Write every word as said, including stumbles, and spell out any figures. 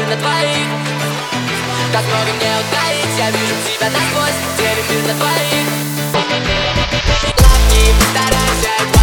на двоих. Так много мне утаить, я вижу тебя насквозь, делим мир на двоих. Лапки, постарайся.